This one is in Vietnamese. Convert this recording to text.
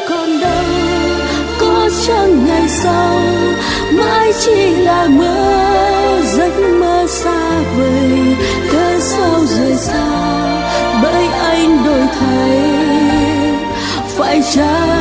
còn đâu, có chăng ngày sau mãi chỉ là mơ, giấc mơ xa vời. Cớ sao rời xa bởi anh đổi thay, phải chăng